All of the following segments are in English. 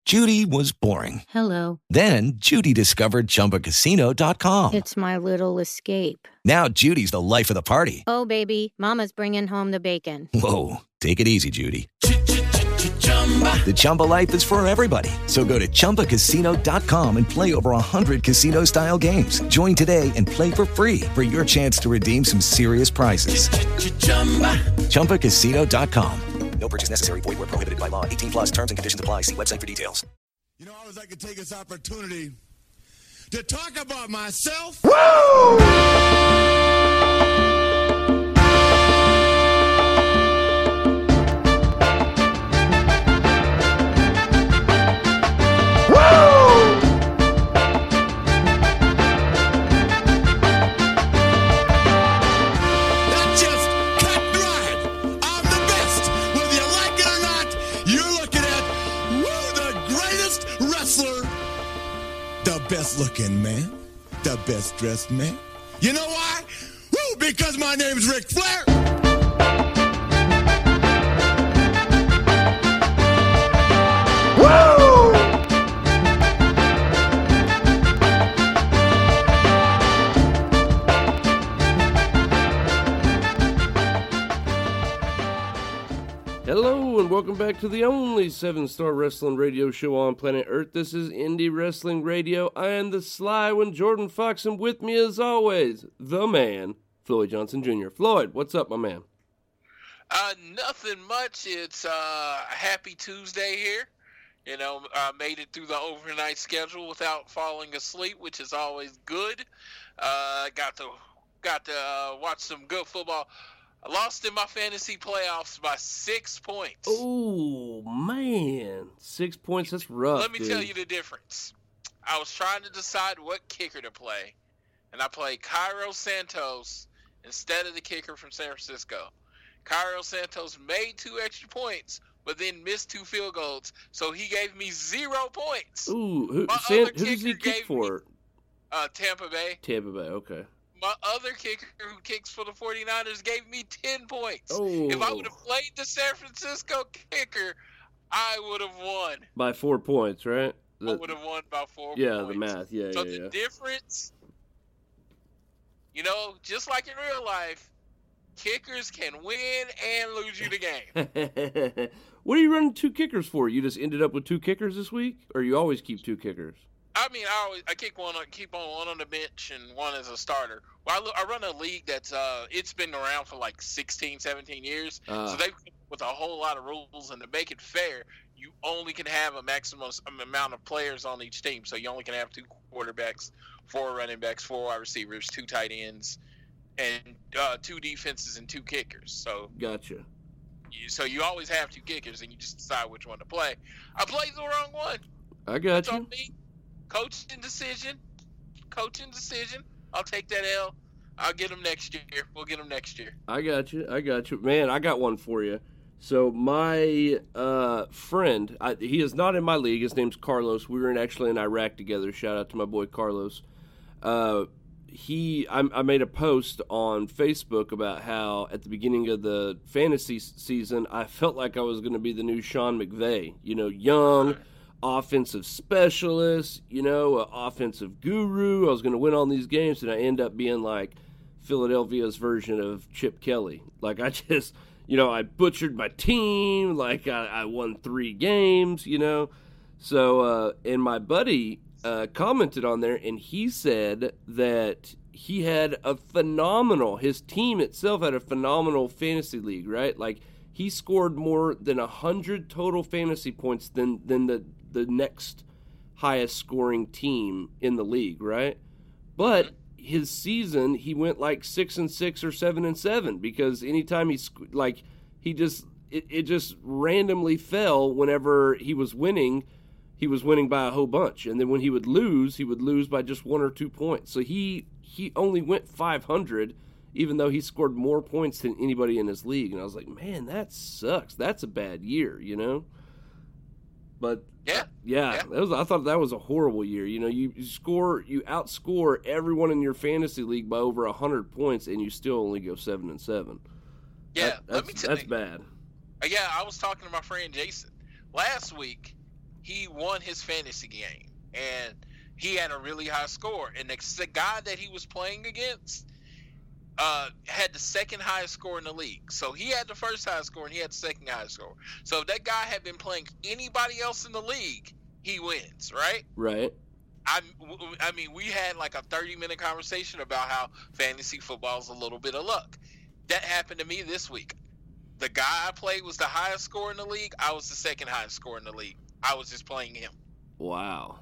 Judy was boring. Hello. Then Judy discovered ChumbaCasino.com. It's my little escape. Now Judy's the life of the party. Oh, baby, mama's bringing home the bacon. Whoa, take it easy, Judy. The Chumba life is for everybody. So go to ChumbaCasino.com and play over 100 casino-style games. Join today and play for free for your chance to redeem some serious prizes. ChumbaCasino.com. No purchase necessary. Void where prohibited by law. 18 plus terms and conditions apply. See website for details. You know, I always like to take this opportunity to talk about myself. Woo! Best looking man, the best dressed man. You know why? Woo, because my name's Ric Flair. Woo! Hello and welcome back to the only 7-star wrestling radio show on planet Earth. This is Indie Wrestling Radio. I am the Sly One, Jordan Fox, and with me as always, the man, Floyd Johnson Jr. Floyd, what's up, my man? Nothing much. It's a happy Tuesday here. You know, I made it through the overnight schedule without falling asleep, which is always good. Got to watch some good football. I lost in my fantasy playoffs by 6 points. Oh, man. 6 points, that's rough, Let me tell you the difference. I was trying to decide what kicker to play, and I played Cairo Santos instead of the kicker from San Francisco. Cairo Santos made 2 extra points, but then missed 2 field goals, so he gave me 0 points. Ooh, who does he kick for? Tampa Bay. Tampa Bay, okay. My other kicker who kicks for the 49ers gave me 10 points. Oh. If I would have played the San Francisco kicker, I would have won. By 4 points, right? I would have won by 4 points. Yeah, the math, So the difference, you know, just like in real life, kickers can win and lose you the game. What are you running 2 kickers for? You just ended up with 2 kickers this week? Or you always keep 2 kickers? I mean, I keep one on the bench and one as a starter. Well, I run a league that's it's been around for like 16, 17 years. So they've come up with a whole lot of rules, and to make it fair, you only can have a maximum amount of players on each team. So you only can have 2 quarterbacks, 4 running backs, 4 wide receivers, 2 tight ends, and 2 defenses and 2 kickers. So gotcha. So you always have 2 kickers, and you just decide which one to play. I played the wrong one. I got It's you. on me. Coaching decision. I'll take that L. I'll get him next year. We'll get him next year. I got you. Man, I got one for you. So my friend, he is not in my league. His name's Carlos. We were actually in Iraq together. Shout out to my boy Carlos. I made a post on Facebook about how at the beginning of the fantasy season, I felt like I was going to be the new Sean McVay. You know, young, offensive specialist, you know, offensive guru. I was going to win all these games, and I end up being like Philadelphia's version of Chip Kelly. Like, I just, you know, I butchered my team. Like, I won 3 games, you know. So, and my buddy commented on there, and he said that he had his team itself had a phenomenal fantasy league, right? Like, he scored more than 100 total fantasy points than the next highest scoring team in the league, right? But his season, he went like 6-6 or 7-7 because anytime it just randomly fell whenever he was winning by a whole bunch. And then when he would lose by just 1 or 2 points. So he only went 500 even though he scored more points than anybody in his league. And I was like, man, that sucks. That's a bad year, you know? But yeah. I thought that was a horrible year. You know, you outscore everyone in your fantasy league by over 100 points, and you still only go 7-7. Yeah, that's bad. Yeah, I was talking to my friend Jason last week. he won his fantasy game, and he had a really high score. And the guy that he was playing against had the second highest score in the league. So he had the first highest score, and he had the second highest score. So if that guy had been playing anybody else in the league, he wins, right? Right. I mean, we had like a 30-minute conversation about how fantasy football is a little bit of luck. That happened to me this week. The guy I played was the highest score in the league. I was the second highest score in the league. I was just playing him. Wow.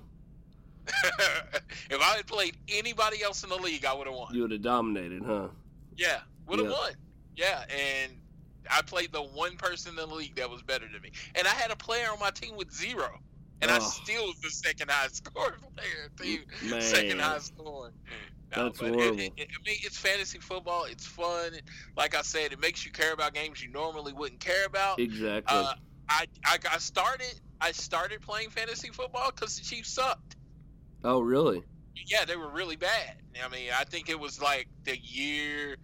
If I had played anybody else in the league, I would have won. You would have dominated, huh? Yeah, would have won. Yeah, and I played the one person in the league that was better than me. And I had a player on my team with 0. And I still was the second highest scoring player. Man. Second highest scoring. That's horrible. I mean, it's fantasy football. It's fun. Like I said, it makes you care about games you normally wouldn't care about. Exactly. I started playing fantasy football because the Chiefs sucked. Oh, really? Yeah, they were really bad. I mean, I think it was like the year,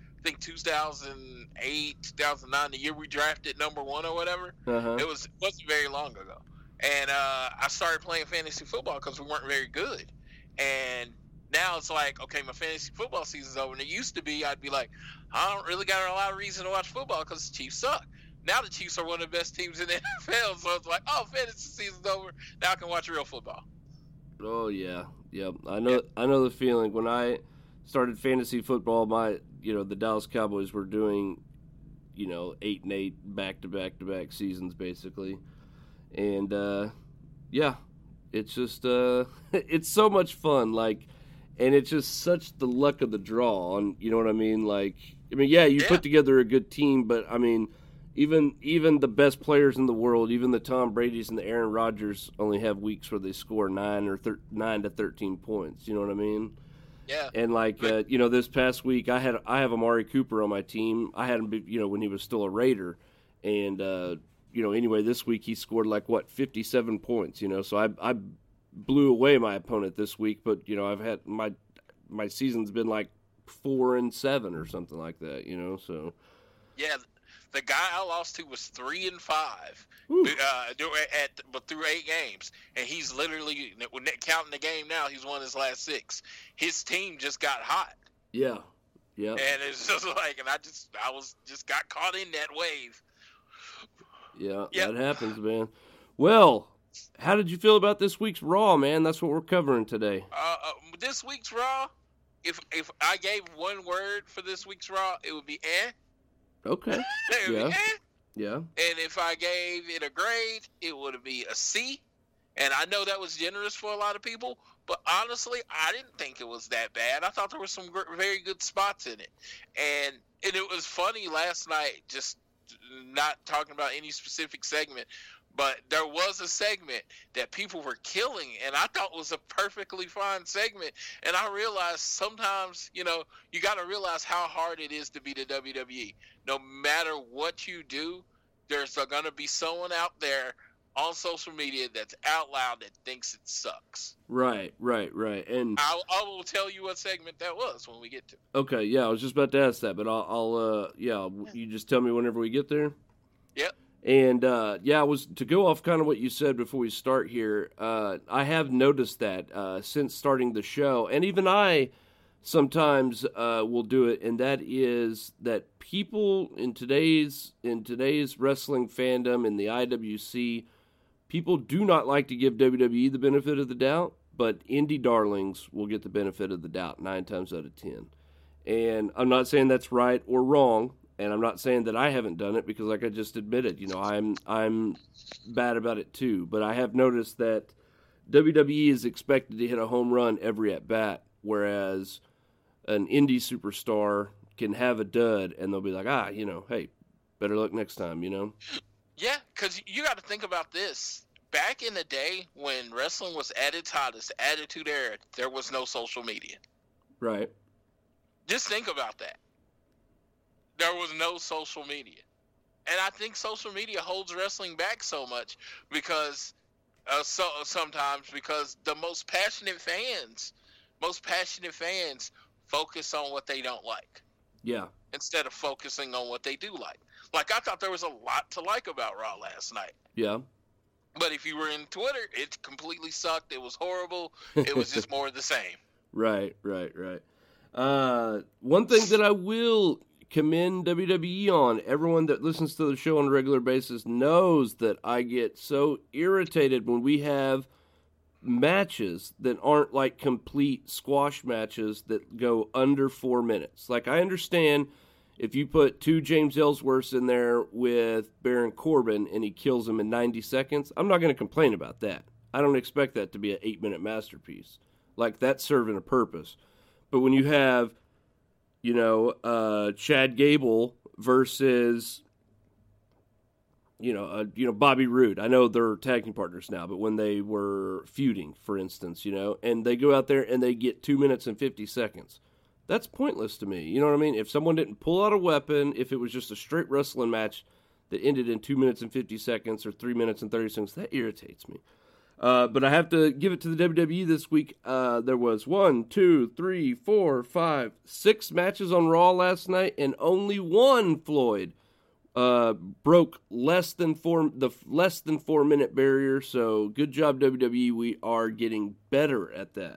2008, 2009, the year we drafted number 1 or whatever. Uh-huh. It wasn't very long ago. And I started playing fantasy football because we weren't very good. And now it's like, okay, my fantasy football season's over. And it used to be, I'd be like, I don't really got a lot of reason to watch football because the Chiefs suck. Now the Chiefs are one of the best teams in the NFL. So it's like, oh, fantasy season's over. Now I can watch real football. Oh, yeah. Yep. I know the feeling. When I started fantasy football, the Dallas Cowboys were doing, 8-8 back-to-back seasons, basically. And, it's just, it's so much fun, and it's just such the luck of the draw, and you know what I mean? You put together a good team, but, I mean, even the best players in the world, even the Tom Brady's and the Aaron Rodgers only have weeks where they score 9 to 13 points, you know what I mean? Yeah. And, this past week, I have Amari Cooper on my team. I had him, when he was still a Raider, and, anyway, this week he scored 57 points, so I blew away my opponent this week, but, I've had my season's been 4-7 or something like that, so. Yeah, the guy I lost to was 3-5, but through 8 games, and he's literally, counting the game now, he's won his last 6. His team just got hot. Yeah, yeah. And it's just and I was got caught in that wave. Yeah, that happens, man. Well, how did you feel about this week's Raw, man? That's what we're covering today. This week's Raw, if I gave one word for this week's Raw, it would be eh. Okay. Yeah. Yeah. And if I gave it a grade, it would be a C. And I know that was generous for a lot of people, but honestly, I didn't think it was that bad. I thought there were some very good spots in it. And it was funny last night, just not talking about any specific segment, but there was a segment that people were killing, and I thought was a perfectly fine segment. And I realized sometimes, you got to realize how hard it is to be the WWE. No matter what you do, there's going to be someone out there on social media that's out loud that thinks it sucks. Right. And I will tell you what segment that was when we get to it. Okay, yeah, I was just about to ask that, but you just tell me whenever we get there? Yep. And, I was to go off kind of what you said before we start here, I have noticed that since starting the show, and even I sometimes will do it, and that is that people in today's wrestling fandom, in the IWC, people do not like to give WWE the benefit of the doubt, but indie darlings will get the benefit of the doubt 9 times out of 10. And I'm not saying that's right or wrong, and I'm not saying that I haven't done it, because like I just admitted, I'm bad about it too. But I have noticed that WWE is expected to hit a home run every at-bat, whereas an indie superstar can have a dud, and they'll be like, hey, better luck next time, Yeah, because you got to think about this. Back in the day when wrestling was at its hottest, Attitude Era, there was no social media. Right. Just think about that. There was no social media. And I think social media holds wrestling back so much because sometimes because the most passionate fans focus on what they don't like. Yeah. Instead of focusing on what they do like. Like, I thought there was a lot to like about Raw last night. Yeah. But if you were in Twitter, it completely sucked. It was horrible. It was just more of the same. Right. One thing that I will commend WWE on, everyone that listens to the show on a regular basis knows that I get so irritated when we have matches that aren't like complete squash matches that go under 4 minutes. Like, I understand if you put 2 James Ellsworths in there with Baron Corbin and he kills him in 90 seconds, I'm not going to complain about that. I don't expect that to be an 8-minute masterpiece. Like, that's serving a purpose. But when you have, Chad Gable versus, Bobby Roode. I know they're tag team partners now, but when they were feuding, for instance, and they go out there and they get 2 minutes and 50 seconds. That's pointless to me. You know what I mean? If someone didn't pull out a weapon, if it was just a straight wrestling match that ended in 2 minutes and 50 seconds or 3 minutes and 30 seconds, that irritates me. But I have to give it to the WWE this week. There was 6 matches on Raw last night, and only one, Floyd, broke less than 4 minute barrier. So good job, WWE. We are getting better at that.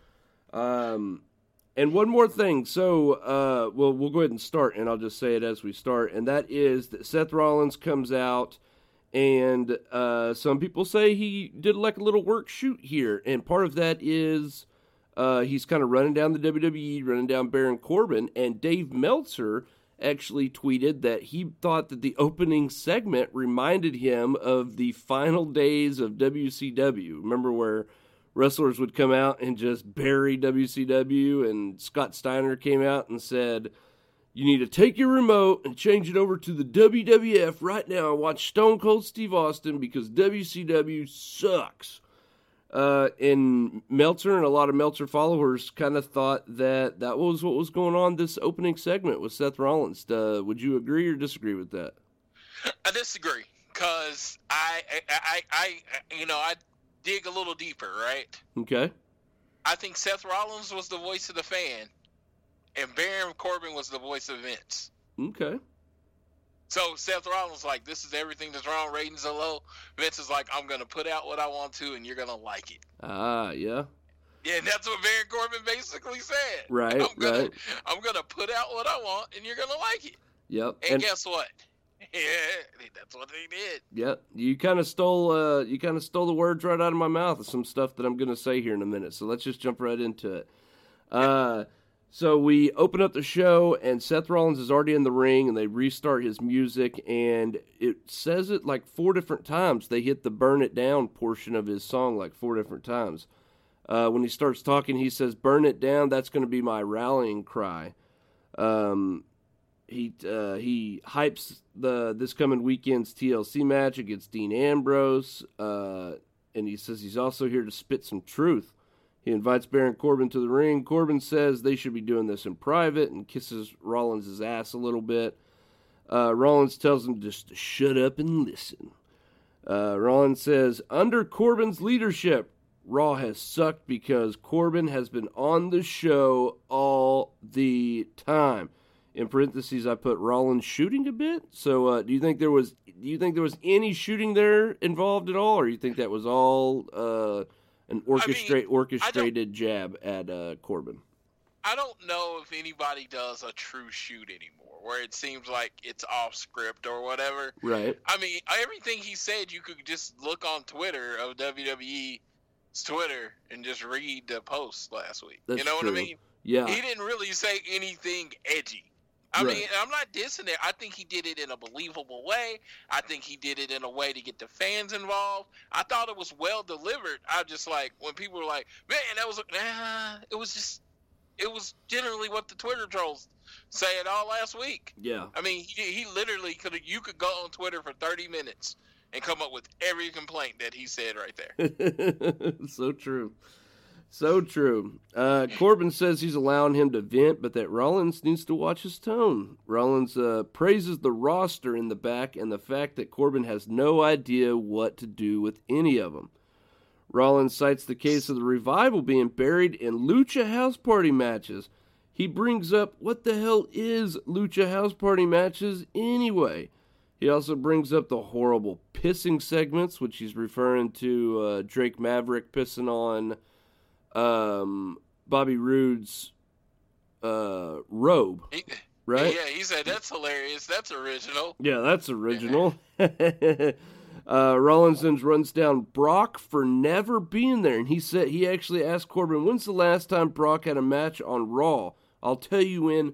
And one more thing. So, we'll go ahead and start, and I'll just say it as we start. And that is that Seth Rollins comes out, and some people say he did like a little work shoot here. And part of that is he's kind of running down the WWE, running down Baron Corbin. And Dave Meltzer actually tweeted that he thought that the opening segment reminded him of the final days of WCW. Remember where wrestlers would come out and just bury WCW, and Scott Steiner came out and said, you need to take your remote and change it over to the WWF right now and watch Stone Cold Steve Austin because WCW sucks. And Meltzer and a lot of Meltzer followers kind of thought that that was what was going on this opening segment with Seth Rollins. Would you agree or disagree with that? I disagree because I dig a little deeper, right? Okay. I think Seth Rollins was the voice of the fan, and Baron Corbin was the voice of Vince. Okay. So Seth Rollins like, this is everything that's wrong, ratings are low. Vince is like, I'm going to put out what I want to, and you're going to like it. Ah, yeah. Yeah, and that's what Baron Corbin basically said. Right, right. I'm going to put out what I want, and you're going to like it. Yep. And guess what? Yeah, that's what they did. Yeah, you kind of stole the words right out of my mouth of some stuff that I'm going to say here in a minute. So let's just jump right into it. So we open up the show, and Seth Rollins is already in the ring, and they restart his music, and it says it like 4 different times. They hit the Burn It Down portion of his song like 4 different times. When he starts talking, he says, "Burn it down, that's going to be my rallying cry." He hypes this coming weekend's TLC match against Dean Ambrose, and he says he's also here to spit some truth. He invites Baron Corbin to the ring. Corbin says they should be doing this in private and kisses Rollins' ass a little bit. Rollins tells him just to shut up and listen. Rollins says, under Corbin's leadership, Raw has sucked because Corbin has been on the show all the time. In parentheses, I put Rollins shooting a bit. So, do you think there was any shooting there involved at all, or do you think that was all an orchestrated jab at Corbin? I don't know if anybody does a true shoot anymore, where it seems like it's off script or whatever. Right. I mean, everything he said, you could just look on Twitter of WWE's Twitter and just read the post last week. That's you know true. what I mean? Yeah. He didn't really say anything edgy. I mean, I'm not dissing it. I think he did it in a believable way. I think he did it in a way to get the fans involved. I thought it was well delivered. I just like, when people were like, man, that was, it was generally what the Twitter trolls said all last week. Yeah. I mean, he literally you could go on Twitter for 30 minutes and come up with every complaint that he said right there. So true. So true. Corbin says he's allowing him to vent, but that Rollins needs to watch his tone. Rollins praises the roster in the back and the fact that Corbin has no idea what to do with any of them. Rollins cites the case of the Revival being buried in Lucha House Party matches. He brings up, what the hell is Lucha House Party matches anyway? He also brings up the horrible pissing segments, which he's referring to Drake Maverick pissing on Bobby Roode's robe, right? Yeah, he said, that's hilarious. That's original. Yeah, that's original. Rollins then runs down Brock for never being there, and he said he actually asked Corbin, when's the last time Brock had a match on Raw? I'll tell you, in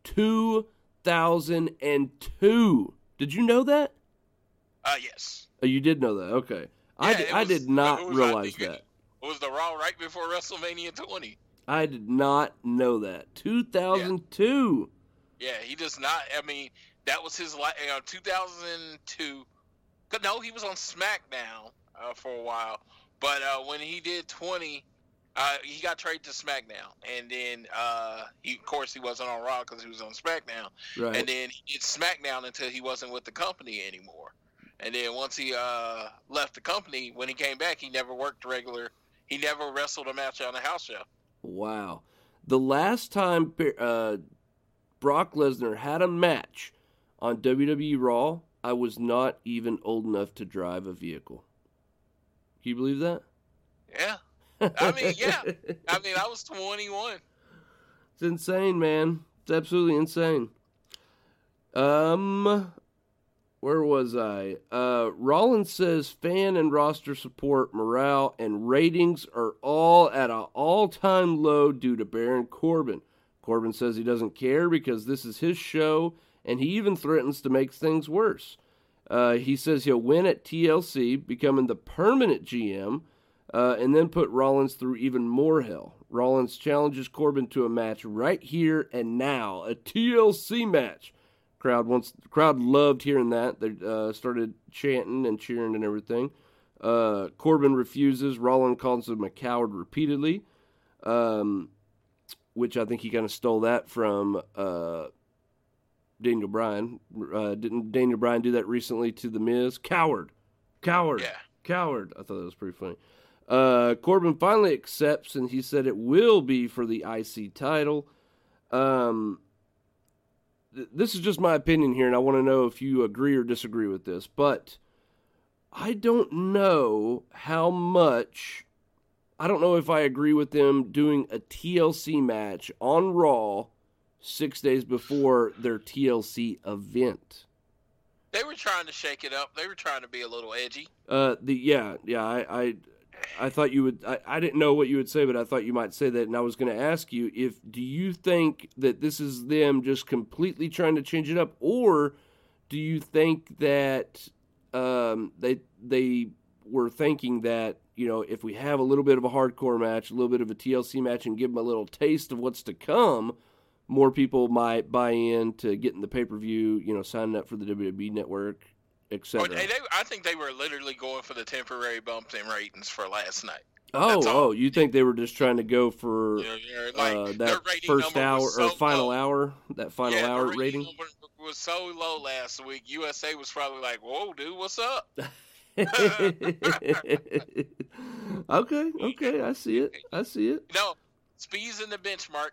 2002. Did you know that? Yes. Oh, you did know that. Okay. Yeah, I did not realize that. It was the Raw right before WrestleMania 20. I did not know that. 2002. Yeah, he does not. I mean, that was his 2002. No, he was on SmackDown for a while. But when he did 20, he got traded to SmackDown. And then, of course, he wasn't on Raw because he was on SmackDown. Right. And then he did SmackDown until he wasn't with the company anymore. And then once he left the company, when he came back, he never worked regular. He never wrestled a match on a house show. Wow. The last time Brock Lesnar had a match on WWE Raw, I was not even old enough to drive a vehicle. Can you believe that? Yeah. I mean, yeah. I mean, I was 21. It's insane, man. It's absolutely insane. Where was I? Rollins says fan and roster support, morale, and ratings are all at an all-time low due to Baron Corbin. Corbin says he doesn't care because this is his show, and he even threatens to make things worse. He says he'll win at TLC, becoming the permanent GM, and then put Rollins through even more hell. Rollins challenges Corbin to a match right here and now, a TLC match. Crowd loved hearing that. They started chanting and cheering and everything. Corbin refuses. Rollins calls him a coward repeatedly, which I think he kind of stole that from Daniel Bryan. Didn't Daniel Bryan do that recently to The Miz? Coward. Yeah. Coward. I thought that was pretty funny. Corbin finally accepts, and he said it will be for the IC title. This is just my opinion here, and I want to know if you agree or disagree with this, but I don't know how much, I don't know if I agree with them doing a TLC match on Raw 6 days before their TLC event. They were trying to shake it up. They were trying to be a little edgy. I thought you would. I didn't know what you would say, but I thought you might say that, and I was going to ask you do you think that this is them just completely trying to change it up, or do you think that they were thinking that, you know, if we have a little bit of a hardcore match, a little bit of a TLC match, and give them a little taste of what's to come, more people might buy in to getting the pay-per-view, you know, signing up for the WWE Network, etc. I think they were literally going for the temporary bump in ratings for last night. Oh, you think they were just trying to go for that first hour or final hour, that final hour rating? Was so low last week. USA was probably like, "Whoa, dude, what's up?" Okay, I see it. No, Speed's in the benchmark.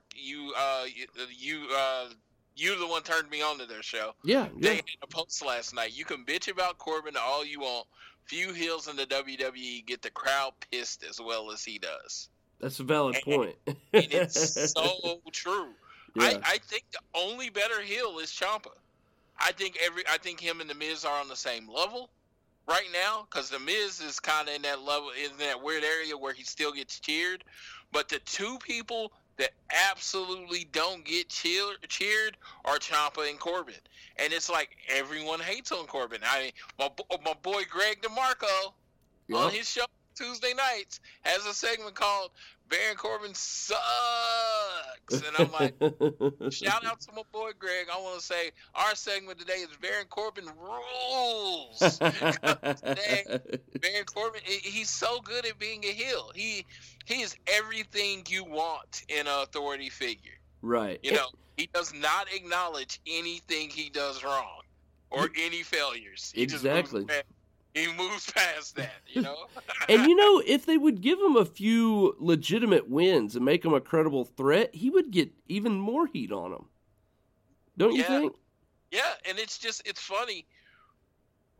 You the one turned me on to their show. Yeah. They had a post last night. You can bitch about Corbin all you want. Few heels in the WWE get the crowd pissed as well as he does. That's a valid point. And it's so true. Yeah. I think the only better heel is Ciampa. I think him and The Miz are on the same level right now, because The Miz is kind of in that level, in that weird area where he still gets cheered. But the two people that absolutely don't get cheered are Ciampa and Corbin. And it's like everyone hates on Corbin. I mean, my boy Greg DeMarco on his show Tuesday nights has a segment called Baron Corbin Sucks. And I'm like, shout out to my boy Greg. I want to say our segment today is Baron Corbin rules. Today, Baron Corbin, he's so good at being a heel. He is everything you want in an authority figure. Right. You know, he does not acknowledge anything he does wrong or any failures. Exactly. He moves past that, you know? And, you know, if they would give him a few legitimate wins and make him a credible threat, he would get even more heat on him. Don't you think? Yeah, and it's funny.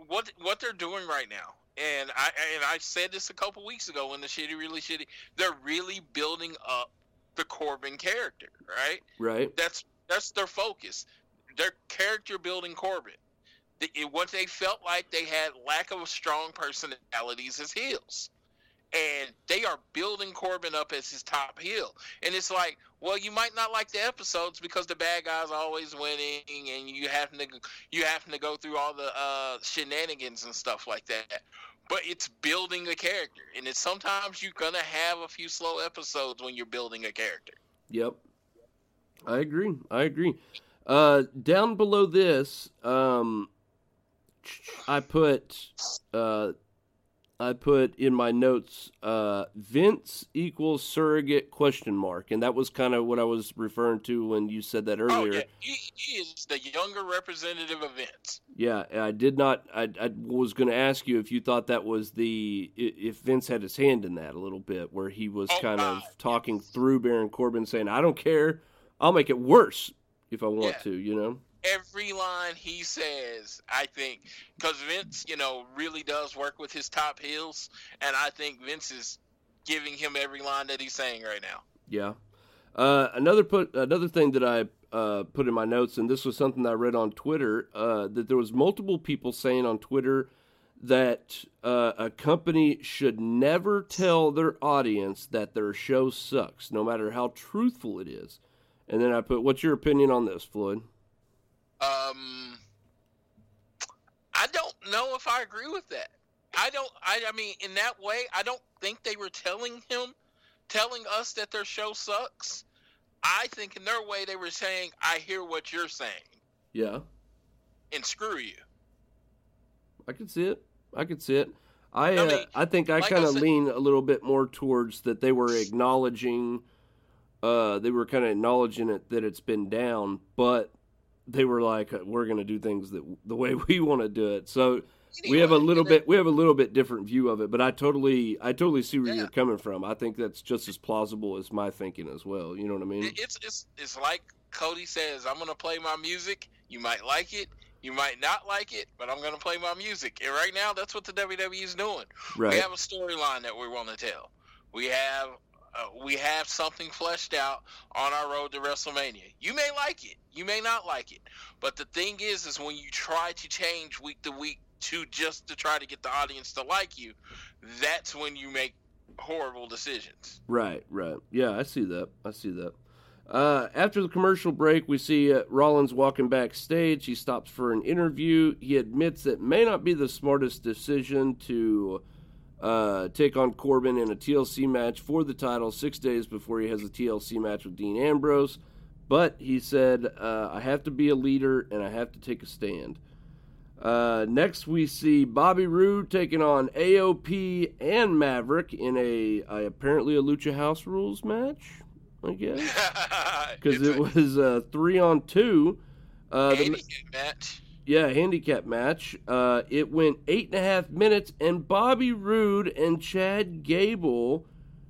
what they're doing right now, and I said this a couple weeks ago when the Shitty Really Shitty, they're really building up the Corbin character, right? Right. That's their focus. Their character building Corbin. What they felt like they had lack of strong personalities as heels. And they are building Corbin up as his top heel. And it's like, well, you might not like the episodes because the bad guy's always winning and you having to go through all the shenanigans and stuff like that. But it's building a character. And it's sometimes you're going to have a few slow episodes when you're building a character. Yep. I agree. Down below this, I put in my notes, Vince equals surrogate ? And that was kind of what I was referring to when you said that earlier. Oh, yeah. He is the younger representative of Vince. Yeah, I did not. I was going to ask you if you thought that was if Vince had his hand in that a little bit, where he was kind of talking through Baron Corbin, saying, "I don't care, I'll make it worse if I want to," you know. Every line he says, I think, because Vince, really does work with his top heels, and I think Vince is giving him every line that he's saying right now. Yeah. Another thing that I put in my notes, and this was something I read on Twitter, that there was multiple people saying on Twitter that a company should never tell their audience that their show sucks, no matter how truthful it is. And then I put, what's your opinion on this, Floyd? I don't know if I agree with that. I mean, in that way, I don't think they were telling us that their show sucks. I think in their way, they were saying, I hear what you're saying. Yeah. And screw you. I can see it. I think I kind of lean a little bit more towards that they were acknowledging, it, that it's been down, but they were like, we're going to do things the way we want to do it. So we have a little bit different view of it, but I totally see where you're coming from. I think that's just as plausible as my thinking as well. You know what I mean? It's like Cody says, I'm going to play my music. You might like it. You might not like it, but I'm going to play my music. And right now, that's what the WWE is doing. Right. We have a storyline that we want to tell. We have something fleshed out on our road to WrestleMania. You may like it. You may not like it. But the thing is when you try to change week to week to try to get the audience to like you, that's when you make horrible decisions. Right. Yeah, I see that. After the commercial break, we see Rollins walking backstage. He stops for an interview. He admits that it may not be the smartest decision to take on Corbin in a TLC match for the title 6 days before he has a TLC match with Dean Ambrose. But he said, I have to be a leader and I have to take a stand. Next, we see Bobby Roode taking on AOP and Maverick in apparently a Lucha House Rules match, I guess. Because it was 3-on-2. Handicap match. Yeah, handicap match. It went 8.5 minutes, and Bobby Roode and Chad Gable,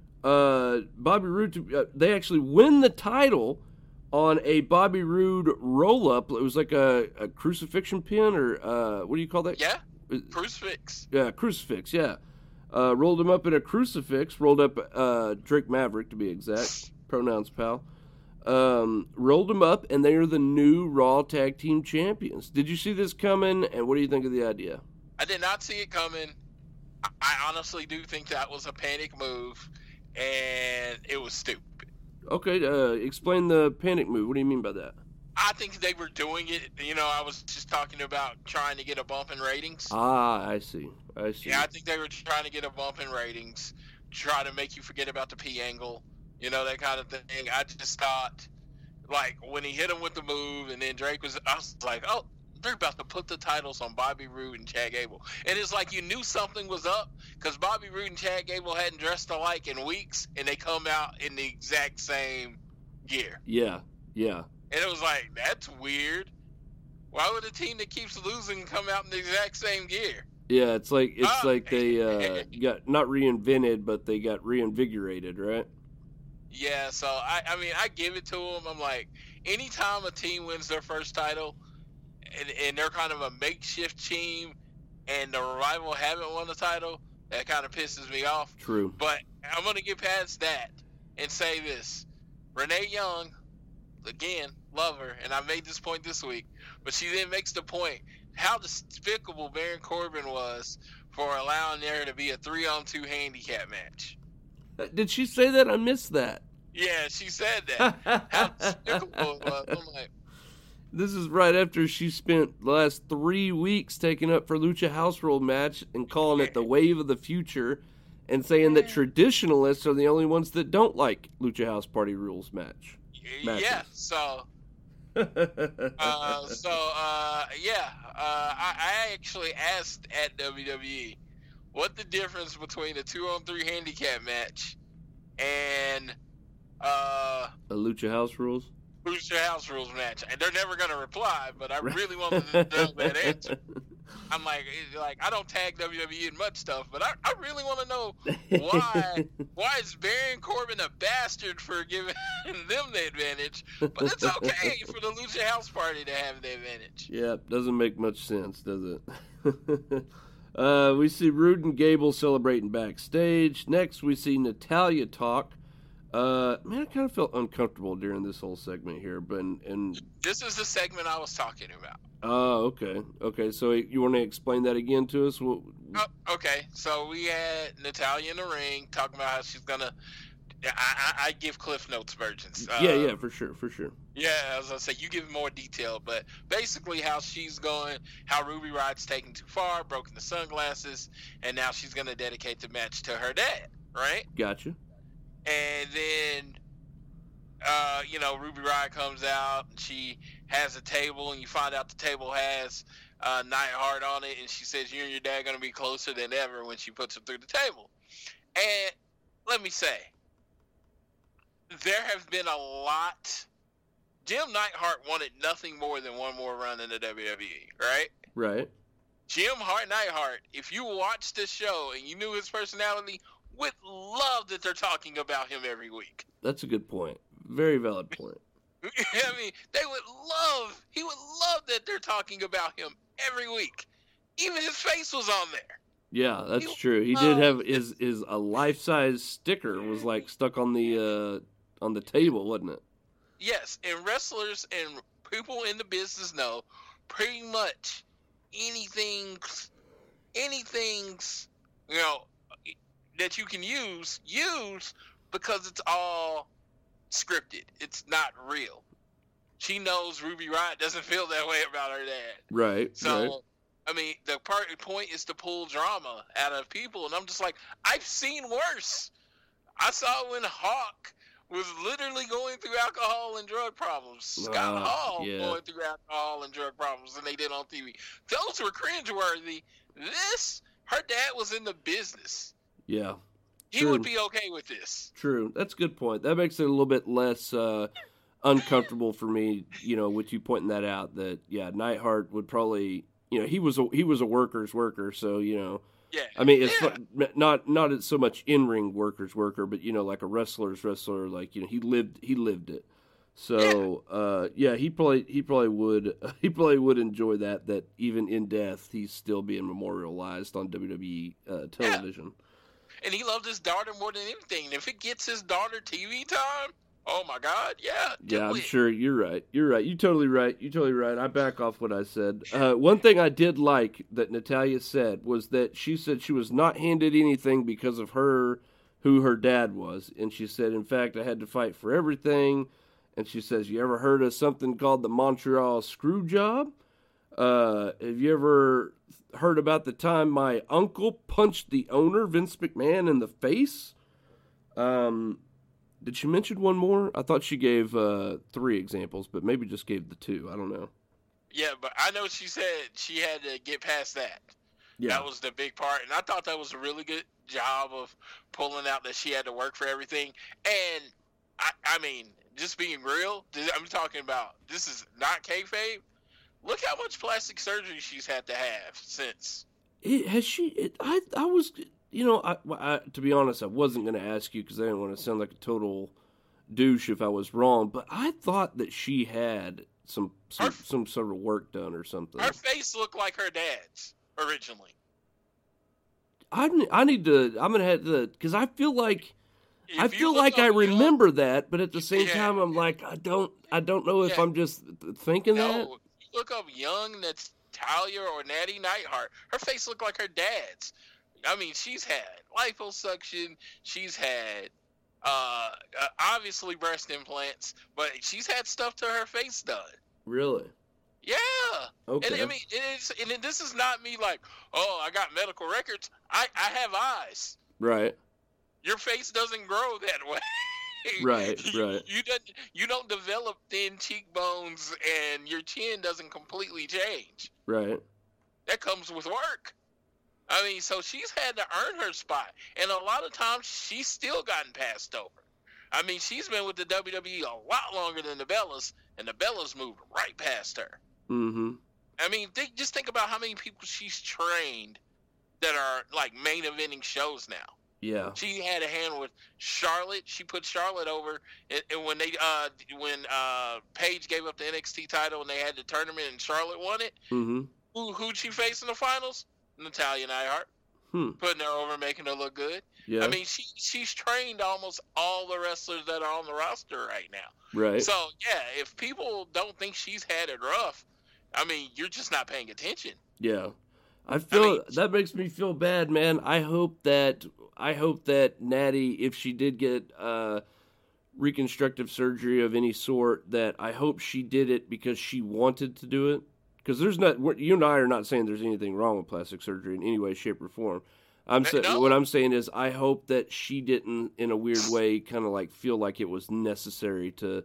they actually win the title on a Bobby Roode roll-up. It was like a crucifixion pin, or what do you call that? Yeah, crucifix. Yeah, crucifix, yeah. Rolled him up in a crucifix, rolled up Drake Maverick, to be exact. Pronouns, pal. Rolled them up, and they are the new Raw Tag Team Champions. Did you see this coming, and what do you think of the idea? I did not see it coming. I honestly do think that was a panic move, and it was stupid. Okay, explain the panic move. What do you mean by that? I think they were doing it, I was just talking about trying to get a bump in ratings. Ah, I see. Yeah, I think they were trying to get a bump in ratings, try to make you forget about the P angle. That kind of thing. I just thought, like, when he hit him with the move, and then I was like, oh, they're about to put the titles on Bobby Roode and Chad Gable. And it's like you knew something was up, because Bobby Roode and Chad Gable hadn't dressed alike in weeks, and they come out in the exact same gear. Yeah. And it was like, that's weird. Why would a team that keeps losing come out in the exact same gear? Yeah, it's like they got not reinvented, but they got reinvigorated, right? Yeah, so I give it to them. I'm like, anytime a team wins their first title and they're kind of a makeshift team, and the Revival haven't won the title, that kind of pisses me off. True. But I'm going to get past that and say this. Renee Young, again, love her, and I made this point this week, but she then makes the point how despicable Baron Corbin was for allowing there to be a 3-on-2 handicap match. Did she say that? I missed that. Yeah, she said that. How despicable it was. I'm like, this is right after she spent the last 3 weeks taking up for Lucha House Rule match and calling it the wave of the future and saying that traditionalists are the only ones that don't like Lucha House Party Rules matches. Yeah, so... I actually asked at WWE what the difference between a 2-on-3 handicap match and a Lucha House Rules match, and they're never gonna reply. But I really wanted to know that answer. I'm like I don't tag WWE in much stuff, but I really want to know why is Baron Corbin a bastard for giving them the advantage, but it's okay for the Lucha House Party to have the advantage. Yeah, doesn't make much sense, does it? We see Rude and Gable celebrating backstage. Next, we see Natalya talk. Man, I kind of felt uncomfortable during this whole segment here, but this is the segment I was talking about. Oh, okay. Okay, so you want to explain that again to us? Okay, so we had Natalya in the ring talking about how she's going to... I give Cliff Notes versions. Yeah, for sure. Yeah, as I say, you give more detail, but basically how she's going, how Ruby Riot's taken too far, broken the sunglasses, and now she's going to dedicate the match to her dad, right? Gotcha. And then, Ruby Riott comes out, and she has a table, and you find out the table has Neidhart on it, and she says, you and your dad are going to be closer than ever when she puts him through the table. And let me say, there have been a lot. Jim Neidhart wanted nothing more than one more run in the WWE, right? Right. Jim Neidhart, if you watched this show and you knew his personality, would love that they're talking about him every week. That's a good point. Very valid point. I mean, he would love that they're talking about him every week. Even his face was on there. Yeah, that's true. He did have his a life-size sticker was like stuck on the table, wasn't it? Yes, and wrestlers and people in the business know pretty much anything's that you can use because it's all scripted. It's not real. She knows Ruby Riott doesn't feel that way about her dad. Right. So, right. I mean, the point is to pull drama out of people, and I'm just like, I've seen worse. I saw when Hawk was literally going through alcohol and drug problems. Scott Hall going through alcohol and drug problems than they did on TV. Those were cringeworthy. Her dad was in the business. Yeah. He would be okay with this. True. That's a good point. That makes it a little bit less uncomfortable for me, with you pointing that out, that, Neidhart would probably, he was a worker's worker, so, Yeah. I mean, it's not so much in-ring worker's worker, but, like a wrestler's wrestler, like, he lived it. So, he probably would enjoy that even in death, he's still being memorialized on WWE television. Yeah. And he loved his daughter more than anything. And if it gets his daughter TV time, oh my God, yeah. I'm sure you're right. You're totally right. I back off what I said. One thing I did like that Natalya said was that she said she was not handed anything because of who her dad was. And she said, in fact, I had to fight for everything. And she says, you ever heard of something called the Montreal screw job? Have you ever heard about the time my uncle punched the owner, Vince McMahon, in the face? Did she mention one more? I thought she gave 3 examples, but maybe just gave the 2. I don't know. Yeah, but I know she said she had to get past that. Yeah. That was the big part. And I thought that was a really good job of pulling out that she had to work for everything. And, I mean, just being real, I'm talking about, this is not kayfabe. Look how much plastic surgery she's had to have since. I was... to be honest, I wasn't going to ask you because I didn't want to sound like a total douche if I was wrong, but I thought that she had some sort of work done or something. Her face looked like her dad's. originally. I'm gonna have to, because I feel like I remember that, but at the same time I'm like I don't know if I'm just thinking that. Look up young Natalya or Natty Neidhart. Her face looked like her dad's. I mean, she's had liposuction. She's had obviously breast implants, but she's had stuff to her face done. Really? Yeah. Okay. And I mean, this is not me like, oh, I got medical records. I have eyes. Right. Your face doesn't grow that way. Right. You don't develop thin cheekbones, and your chin doesn't completely change. Right. That comes with work. I mean, so she's had to earn her spot, and a lot of times she's still gotten passed over. I mean, she's been with the WWE a lot longer than the Bellas, and the Bellas moved right past her. Mm-hmm. I mean, just think about how many people she's trained that are like main eventing shows now. Yeah. She had a hand with Charlotte. She put Charlotte over, and when Paige gave up the NXT title and they had the tournament and Charlotte won it, who'd she face in the finals? Natalya Neidhart. Putting her over, making her look good. Yeah. I mean, she's trained almost all the wrestlers that are on the roster right now. Right. So, yeah, if people don't think she's had it rough, I mean, you're just not paying attention. Yeah. That makes me feel bad, man. I hope that Natty, if she did get reconstructive surgery of any sort, that I hope she did it because she wanted to do it. Because you and I are not saying there's anything wrong with plastic surgery in any way, shape, or form. What I'm saying is I hope that she didn't, in a weird way, kind of like feel like it was necessary to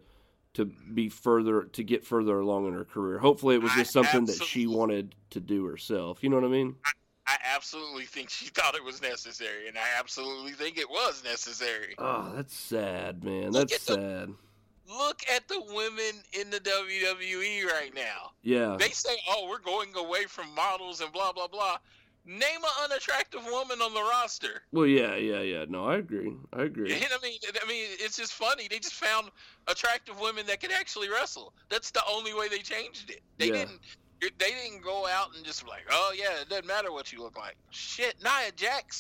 get further along in her career. Hopefully it was just something that she wanted to do herself. You know what I mean? I absolutely think she thought it was necessary, and I absolutely think it was necessary. Oh, that's sad, man. That's sad. Look at the women in the WWE right now. Yeah. They say, oh, we're going away from models and blah, blah, blah. Name an unattractive woman on the roster. Well, yeah. No, I agree. And I mean, it's just funny. They just found attractive women that could actually wrestle. That's the only way they changed it. They didn't go out and just like, oh yeah, it doesn't matter what you look like. Shit, Nia Jax,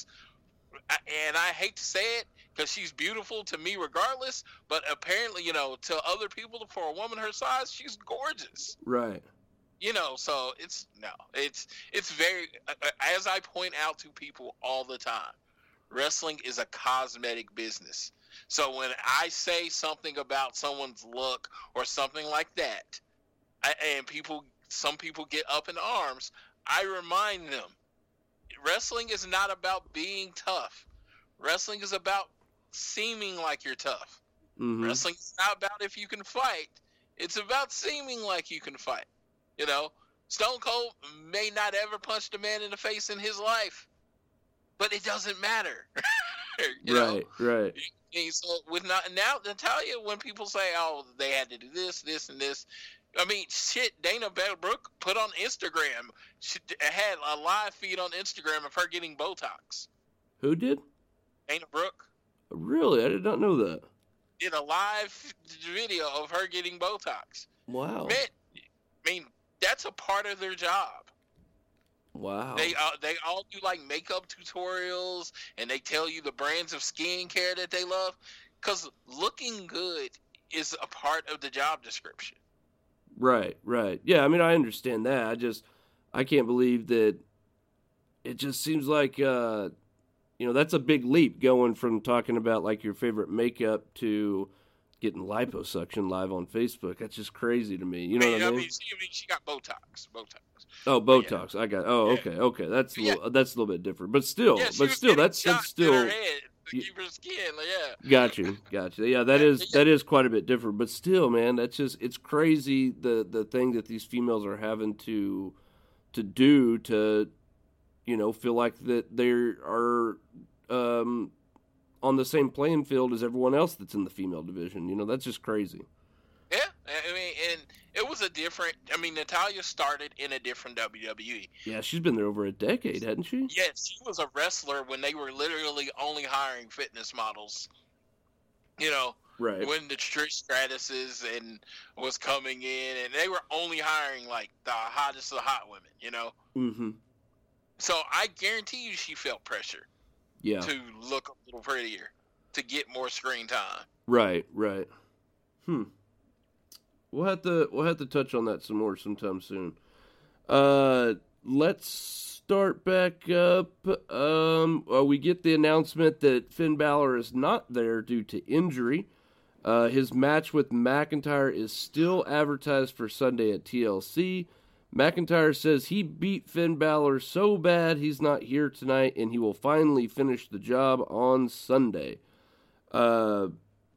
and I hate to say it because she's beautiful to me regardless, but apparently, to other people, for a woman her size, she's gorgeous. Right. So it's very, as I point out to people all the time, wrestling is a cosmetic business. So when I say something about someone's look or something like that, and some people get up in arms, I remind them, wrestling is not about being tough. Wrestling is about seeming like you're tough. Mm-hmm. Wrestling is not about if you can fight. It's about seeming like you can fight. Stone Cold may not ever punched a man in the face in his life, but it doesn't matter. Right. And so now Natalya, when people say, oh, they had to do this, this, and this, I mean, shit, Dana Brooke put on Instagram. She had a live feed on Instagram of her getting Botox. Who did? Dana Brooke. Really? I did not know that. Did a live video of her getting Botox. Wow. Man, I mean, that's a part of their job. Wow. They all do like makeup tutorials, and they tell you the brands of skincare that they love, because looking good is a part of the job description. Right. Yeah, I mean, I understand that. I can't believe that it just seems like, that's a big leap going from talking about like your favorite makeup to getting liposuction live on Facebook. That's just crazy to me. You know what I mean? She got Botox. Oh, Botox. Yeah. I got. Oh, yeah. Okay. That's a little bit different, but still, that's still. Her head to keep her skin. Yeah. Gotcha. Yeah, that is quite a bit different, but still, man, it's crazy the thing that these females are having to do to, feel like that they are on the same playing field as everyone else that's in the female division. That's just crazy. Yeah, I mean, and it was Natalya started in a different WWE. Yeah, she's been there over a decade, hasn't she? Yes, she was a wrestler when they were literally only hiring fitness models. Right. When the Trish Stratuses and was coming in, and they were only hiring like the hottest of hot women. Mm-hmm. So I guarantee you she felt pressure to look a little prettier, to get more screen time. Right. We'll have to touch on that some more sometime soon. Let's start back up. We get the announcement that Finn Balor is not there due to injury. His match with McIntyre is still advertised for Sunday at TLC. McIntyre says he beat Finn Balor so bad he's not here tonight, and he will finally finish the job on Sunday. So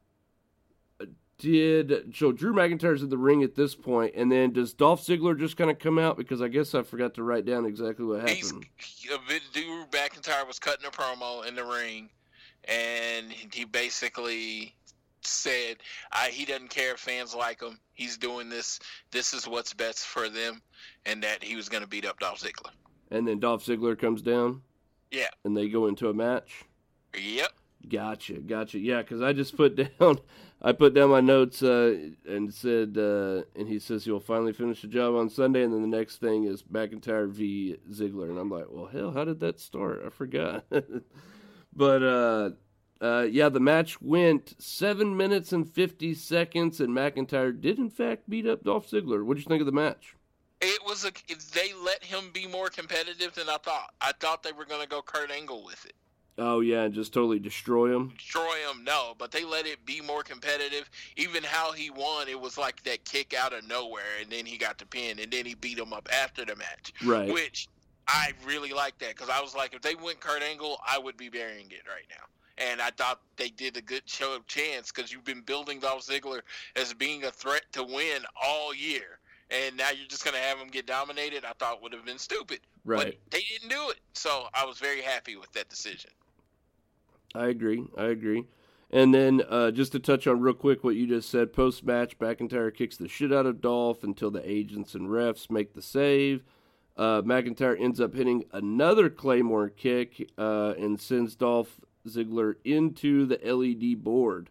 Drew McIntyre's in the ring at this point, and then does Dolph Ziggler just kind of come out? Because I guess I forgot to write down exactly what happened. Drew McIntyre was cutting a promo in the ring, and he basically said he doesn't care if fans like him. He's doing this. This is what's best for them, and that he was going to beat up Dolph Ziggler. And then Dolph Ziggler comes down? Yeah. And they go into a match? Yep. Gotcha. Yeah, because I just put down my notes and said, and he says he'll finally finish the job on Sunday, and then the next thing is McIntyre v. Ziggler, and I'm like, well, hell, how did that start? I forgot. But, the match went 7 minutes and 50 seconds, and McIntyre did, in fact, beat up Dolph Ziggler. What did you think of the match? They let him be more competitive than I thought. I thought they were going to go Kurt Angle with it. Oh, yeah, and just totally destroy him? No, but they let it be more competitive. Even how he won, it was like that kick out of nowhere, and then he got the pin, and then he beat him up after the match. Right. Which I really liked that, because I was like, if they went Kurt Angle, I would be burying it right now. And I thought they did a good show of chance, because you've been building Dolph Ziggler as being a threat to win all year. And now you're just going to have him get dominated. I thought would have been stupid. Right. But they didn't do it. So I was very happy with that decision. I agree. And then just to touch on real quick what you just said, post-match, McIntyre kicks the shit out of Dolph until the agents and refs make the save. McIntyre ends up hitting another Claymore kick and sends Dolph Ziggler into the LED board.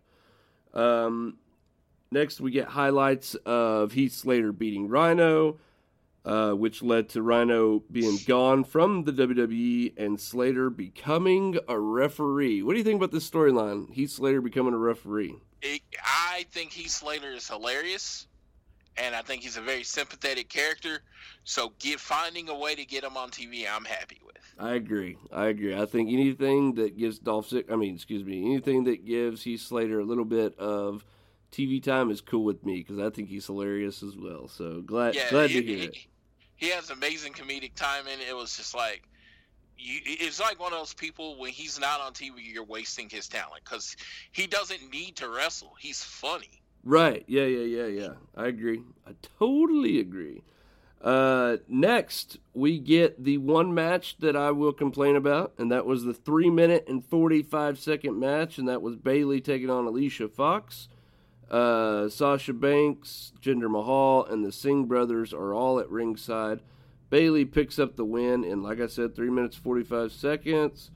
Next, we get highlights of Heath Slater beating Rhino, which led to Rhino being gone from the WWE and Slater becoming a referee. What do you think about this storyline? Heath Slater becoming a referee. I think Heath Slater is hilarious, and I think he's a very sympathetic character. So finding a way to get him on TV, I'm happy with. I agree. I think anything that gives anything that gives Heath Slater a little bit of TV time is cool with me, because I think he's hilarious as well. So glad to hear it. He has amazing comedic timing. It was just like, it's like one of those people, when he's not on TV, you're wasting his talent, because he doesn't need to wrestle. He's funny. Right. Yeah. I agree. I totally agree. Next, we get the one match that I will complain about, and that was the 3-minute and 45-second match, and that was Bayley taking on Alicia Fox. Sasha Banks, Jinder Mahal, and the Singh brothers are all at ringside. Bayley picks up the win in, like I said, 3 minutes, 45 seconds.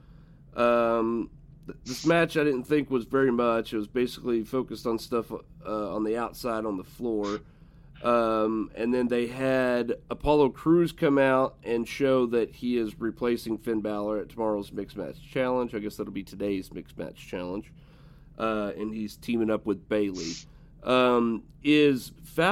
This match I didn't think was very much. It was basically focused on stuff on the outside on the floor. And then they had Apollo Crews come out and show that he is replacing Finn Balor at tomorrow's Mixed Match Challenge. I guess that'll be today's Mixed Match Challenge. And he's teaming up with Bayley. Is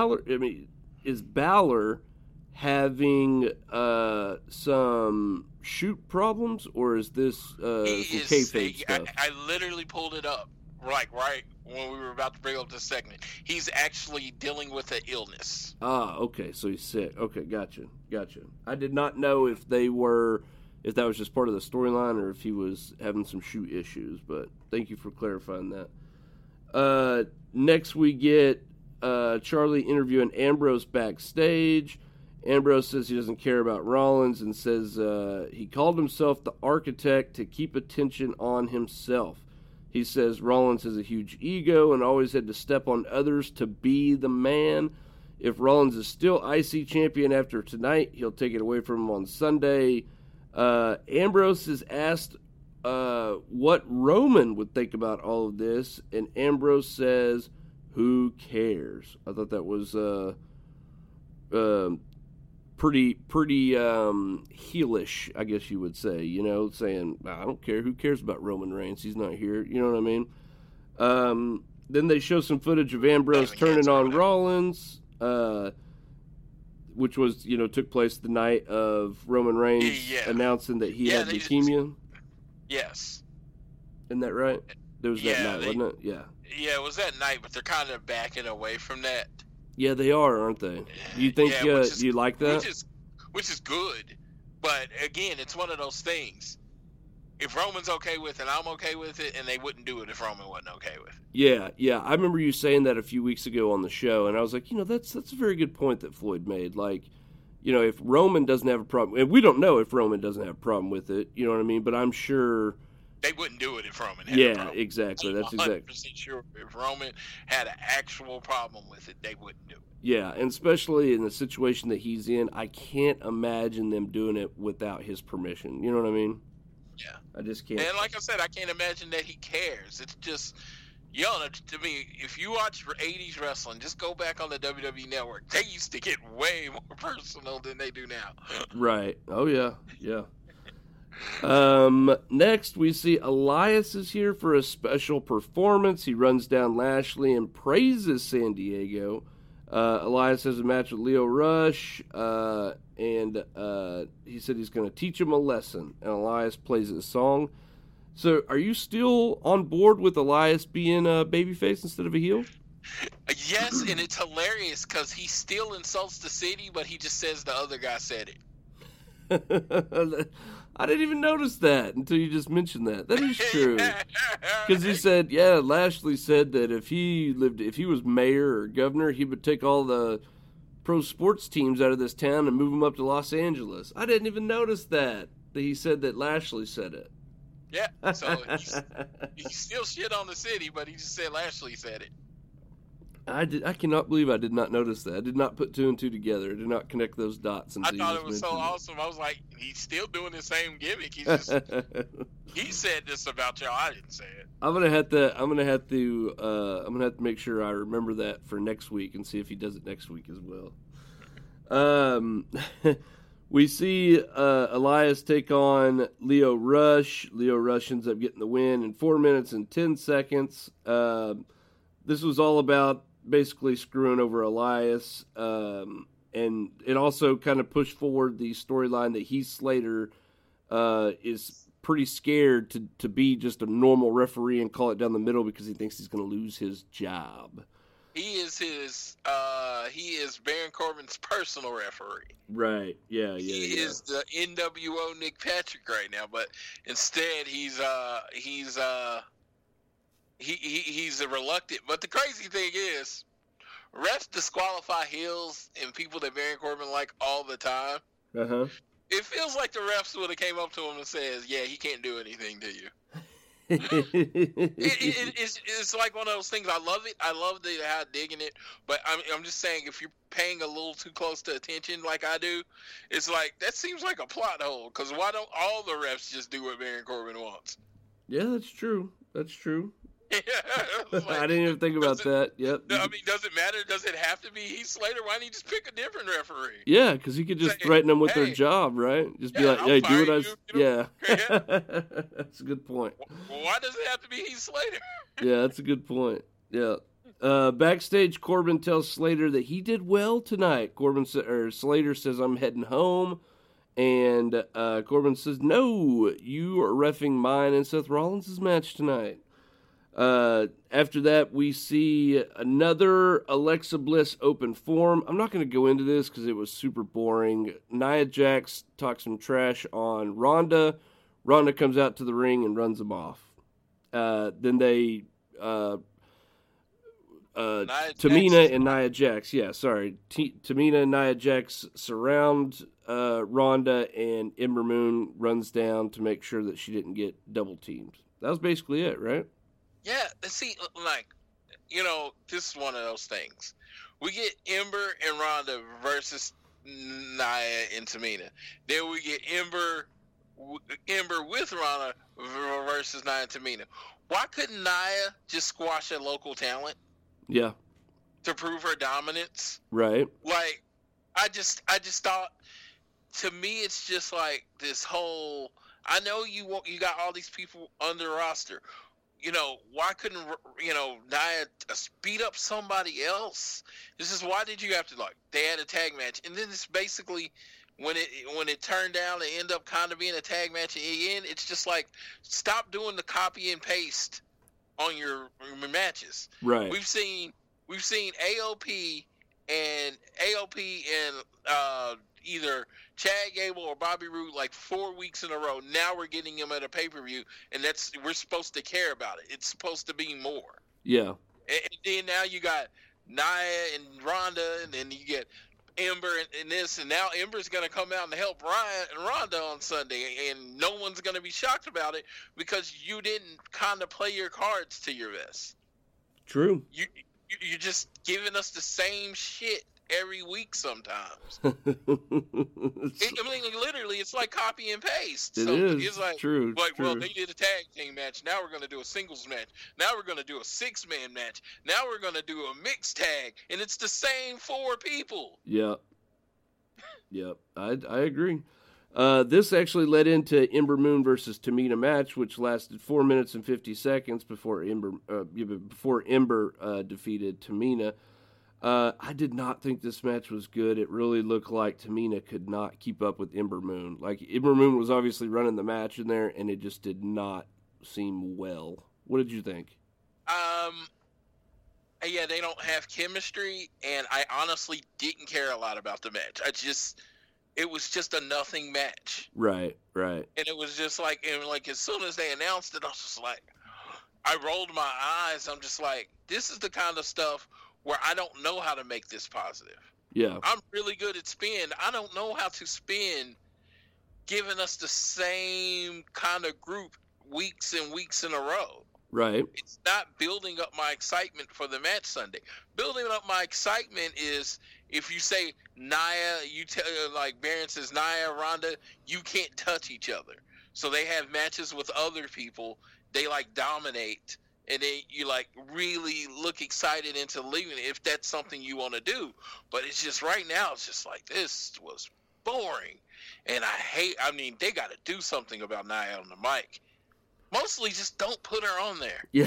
Balor having some shoot problems, or is this some kayfabe stuff? I literally pulled it up right when we were about to bring up this segment. He's actually dealing with an illness. Okay, so he's sick. Okay, gotcha. I did not know if that was just part of the storyline, or if he was having some shoe issues, but thank you for clarifying that. Next we get Charlie interviewing Ambrose backstage. Ambrose says he doesn't care about Rollins and says he called himself the architect to keep attention on himself. He says Rollins has a huge ego and always had to step on others to be the man. If Rollins is still IC champion after tonight, he'll take it away from him on Sunday. Ambrose is asked what Roman would think about all of this, and Ambrose says, "Who cares?" I thought that was pretty heelish, I guess you would say, you know, saying, I don't care, who cares about Roman Reigns, he's not here, you know what I mean? Then they show some footage of Ambrose turning on Rollins, which was, you know, took place the night of Roman Reigns announcing that he had leukemia. Yes. Isn't that right? There was that night, wasn't it? Yeah. Yeah, it was that night, but they're kind of backing away from that. Yeah, they are, aren't they? Do you think you like that? Which is good. But, again, it's one of those things. If Roman's okay with it, I'm okay with it, and they wouldn't do it if Roman wasn't okay with it. Yeah. I remember you saying that a few weeks ago on the show, and I was like, you know, that's a very good point that Floyd made. Like, you know, if Roman doesn't have a problem, and we don't know if Roman doesn't have a problem with it, you know what I mean? But I'm sure they wouldn't do it if Roman had a problem. Yeah, exactly. That's exactly. 100% sure if Roman had an actual problem with it, they wouldn't do it. Yeah, and especially in the situation that he's in, I can't imagine them doing it without his permission. You know what I mean? Yeah. I just can't. And like I said, I can't imagine that he cares. It's just, you know, to me, if you watch 80s wrestling, just go back on the WWE Network. They used to get way more personal than they do now. Right. Oh, yeah. Yeah. Next, we see Elias is here for a special performance. He runs down Lashley and praises San Diego. Elias has a match with Lio Rush, and he said he's going to teach him a lesson, and Elias plays his song. So are you still on board with Elias being a babyface instead of a heel? Yes, and it's hilarious because he still insults the city, but he just says the other guy said it. I didn't even notice that until you just mentioned that. That is true. Because he said, Lashley said that if he was mayor or governor, he would take all the pro sports teams out of this town and move them up to Los Angeles. I didn't even notice that he said that Lashley said it. Yeah, so he still shit on the city, but he just said Lashley said it. I cannot believe I did not notice that. I did not put two and two together. I did not connect those dots. I thought it was so awesome. I was like, he's still doing the same gimmick. He said this about y'all. I didn't say it. I'm gonna have to make sure I remember that for next week and see if he does it next week as well. We see Elias take on Lio Rush. Lio Rush ends up getting the win in 4 minutes and 10 seconds. This was all about basically screwing over Elias, and it also kind of pushed forward the storyline that Heath Slater is pretty scared to be just a normal referee and call it down the middle because he thinks he's going to lose his job. He is Baron Corbin's personal referee. Right. Yeah. He is the NWO Nick Patrick right now, but instead he's a reluctant. But the crazy thing is, refs disqualify heels and people that Baron Corbin like all the time. Uh-huh. It feels like the refs would have came up to him and says, "Yeah, he can't do anything to you." It's like one of those things. I love it. I love how digging it. But I'm just saying, if you're paying a little too close to attention like I do, it's like that seems like a plot hole. Because why don't all the refs just do what Baron Corbin wants? Yeah, that's true. That's true. Like, I didn't even think about that. Yep. I mean, does it matter? Does it have to be Heath Slater? Why don't you just pick a different referee? Yeah, because he could just threaten them with their job, right? Just be like, "Hey, do what Yeah. That's a good point. Why does it have to be Heath Slater? Yeah, that's a good point. Yeah. Backstage, Corbin tells Slater that he did well tonight. Slater says, "I'm heading home." And Corbin says, "No, you are reffing mine and Seth Rollins' match tonight." After that, we see another Alexa Bliss open forum. I'm not going to go into this because it was super boring. Nia Jax talks some trash on Ronda. Ronda comes out to the ring and runs them off. Then they Tamina and Nia Jax. Yeah, sorry. Tamina and Nia Jax surround Ronda, and Ember Moon runs down to make sure that she didn't get double teamed. That was basically it, right? Yeah, see, like, you know, this is one of those things. We get Ember and Ronda versus Nia and Tamina. Then we get Ember with Ronda versus Nia and Tamina. Why couldn't Nia just squash a local talent? Yeah. To prove her dominance? Right. Like, I just thought, to me, it's just like this whole. I know you got all these people on the roster. Why couldn't Nia speed up somebody else? This is why did you have to they had a tag match, and then it's basically when it turned down to end up kind of being a tag match again. It's just like, stop doing the copy and paste on your matches. Right. We've seen AOP and either Chad Gable or Bobby Roode 4 weeks in a row. Now we're getting them at a pay-per-view, and we're supposed to care about it. It's supposed to be more. Yeah. And then now you got Nia and Ronda, and then you get Ember and this, and now Ember's going to come out and help Ryan and Ronda on Sunday, and no one's going to be shocked about it because you didn't kind of play your cards to your best. True. You're just giving us the same shit every week sometimes. Literally, it's like copy and paste. It so is. It's like, true. Well, they did a tag team match. Now we're going to do a singles match. Now we're going to do a 6-man match. Now we're going to do a mixed tag. And it's the same 4 people. Yep. I agree. This actually led into Ember Moon versus Tamina match, which lasted 4 minutes and 50 seconds before Ember defeated Tamina. I did not think this match was good. It really looked like Tamina could not keep up with Ember Moon. Ember Moon was obviously running the match in there, and it just did not seem well. What did you think? Yeah, they don't have chemistry, and I honestly didn't care a lot about the match. It was just a nothing match. Right. And it was just as soon as they announced it, I was just I rolled my eyes. I'm just this is the kind of stuff where I don't know how to make this positive. Yeah. I'm really good at spin. I don't know how to spin giving us the same kind of group weeks and weeks in a row. Right. It's not building up my excitement for the match Sunday. Building up my excitement is if you say Nia, you tell Baron says Nia, Ronda, you can't touch each other. So they have matches with other people. They dominate. And then you really look excited into leaving if that's something you want to do. But it's just right now, it's just this was boring. And they got to do something about Nia on the mic. Mostly just don't put her on there. Yeah.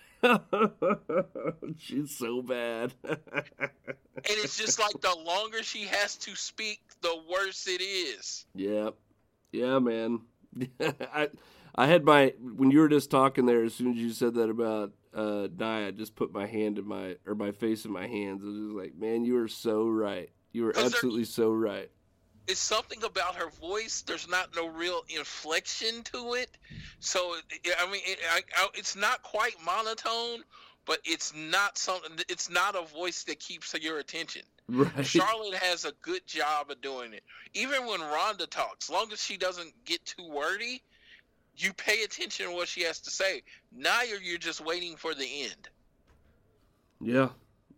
She's so bad. And it's just the longer she has to speak, the worse it is. Yeah. Yeah, man. I had when you were just talking there, as soon as you said that about Nia, I just put my hand my face in my hands. I was just like, man, you are so right. You are absolutely so right. It's something about her voice. There's no real inflection to it. So, it's not quite monotone, but it's not a voice that keeps your attention. Right. Charlotte has a good job of doing it. Even when Ronda talks, as long as she doesn't get too wordy, you pay attention to what she has to say. Now you're just waiting for the end. Yeah.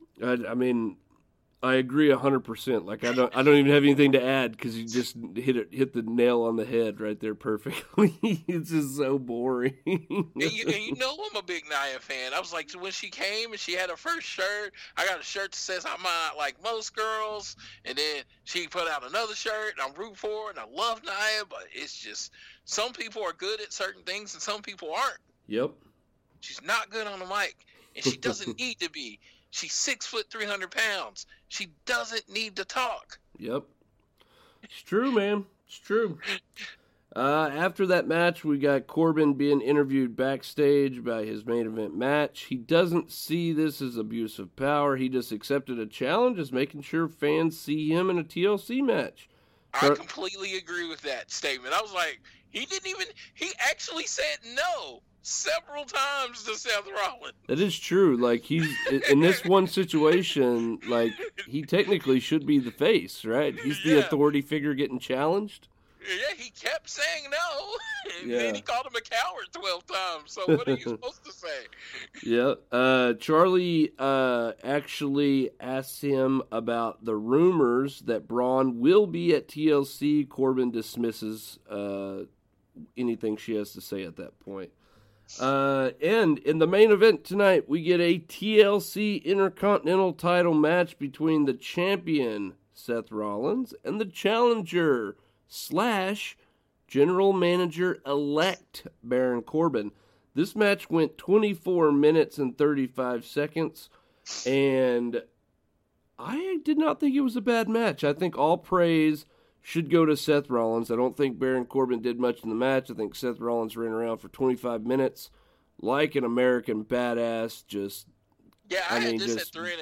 I agree 100%. I don't even have anything to add because you just hit the nail on the head right there perfectly. It's just so boring. and you know I'm a big Nia fan. I was when she came and she had her first shirt, I got a shirt that says I'm not like most girls, and then she put out another shirt and I'm rooting for her and I love Nia, but it's just some people are good at certain things and some people aren't. Yep. She's not good on the mic, and she doesn't need to be. She's 6 foot 300 pounds. She doesn't need to talk. Yep. It's true, man. It's true. After that match, we got Corbin being interviewed backstage about his main event match. He doesn't see this as abuse of power. He just accepted a challenge as making sure fans see him in a TLC match. I completely agree with that statement. I was he actually said no several times to Seth Rollins. That is true. He's in this one situation, he technically should be the face, right? He's the authority figure getting challenged. Yeah, he kept saying no. And then he called him a coward 12 times. So what are you supposed to say? Yeah. Charlie actually asks him about the rumors that Braun will be at TLC. Corbin dismisses anything she has to say at that point. And in the main event tonight, we get a TLC Intercontinental title match between the champion, Seth Rollins, and the challenger / general manager-elect Baron Corbin. This match went 24 minutes and 35 seconds, and I did not think it was a bad match. I think all praise should go to Seth Rollins. I don't think Baron Corbin did much in the match. I think Seth Rollins ran around for 25 minutes like an American badass. I had this at 3.5.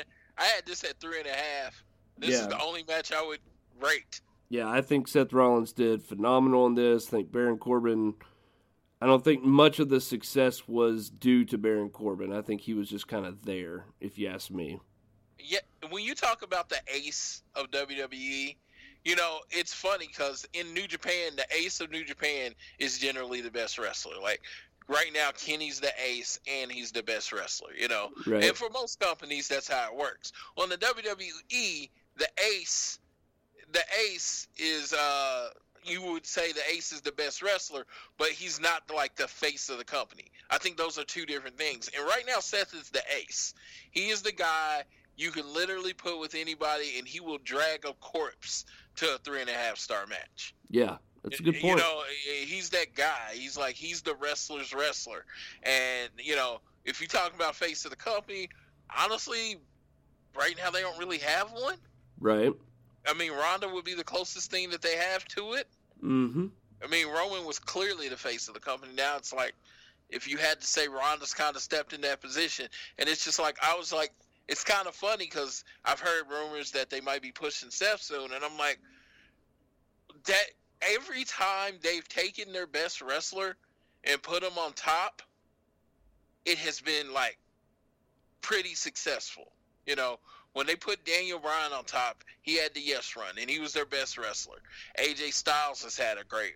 This is the only match I would rate. Yeah, I think Seth Rollins did phenomenal in this. I think Baron Corbin, I don't think much of the success was due to Baron Corbin. I think he was just kind of there, if you ask me. Yeah, when you talk about the ace of WWE, you know, it's funny because in New Japan, the ace of New Japan is generally the best wrestler. Like, right now, Kenny's the ace, and he's the best wrestler, you know. Right. And for most companies, that's how it works. Well, in the WWE, the ace is, you would say the ace is the best wrestler, but he's not like the face of the company. I think those are two different things. And right now, Seth is the ace. He is the guy you can literally put with anybody, and he will drag a corpse to a 3.5-star match. Yeah, that's a good point. You know, he's that guy. He's the wrestler's wrestler. And, you know, if you talk about face of the company, honestly, right now they don't really have one. Right. I mean, Ronda would be the closest thing that they have to it. Mm-hmm. I mean, Roman was clearly the face of the company. Now it's like, if you had to say Ronda's kind of stepped in that position, and it's just like, I was like, it's kind of funny because I've heard rumors that they might be pushing Seth soon, and I'm like, that every time they've taken their best wrestler and put him on top, it has been like pretty successful. You know, when they put Daniel Bryan on top, he had the yes run, and he was their best wrestler. AJ Styles has had a great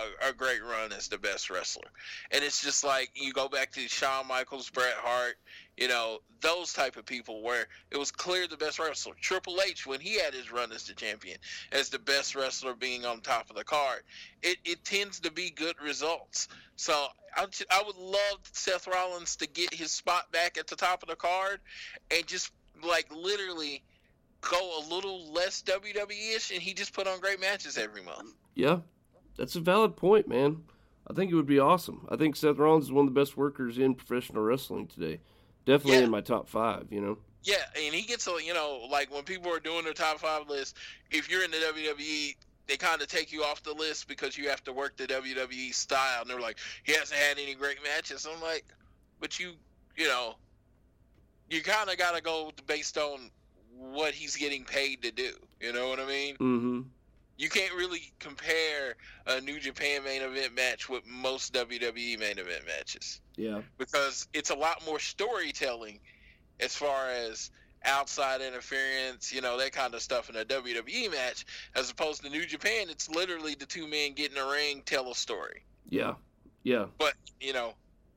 run as the best wrestler. And it's just like, you go back to Shawn Michaels, Bret Hart, you know, those type of people where it was clear the best wrestler. Triple H, when he had his run as the champion, as the best wrestler being on top of the card, it tends to be good results. So I would love Seth Rollins to get his spot back at the top of the card and just like literally go a little less WWE-ish, and he just put on great matches every month. Yeah, that's a valid point, man. I think it would be awesome. I think Seth Rollins is one of the best workers in professional wrestling today. Definitely in my top 5, you know? Yeah, and he gets, you know, like when people are doing their top 5 list, if you're in the WWE, they kind of take you off the list because you have to work the WWE style. And they're like, he hasn't had any great matches. I'm like, but you know, you kind of got to go based on what he's getting paid to do. You know what I mean? Mm-hmm. You can't really compare a New Japan main event match with most WWE main event matches. Yeah. Because it's a lot more storytelling as far as outside interference, you know, that kind of stuff in a WWE match, as opposed to New Japan. It's literally the two men get in the ring, tell a story. Yeah. Yeah. But, you know,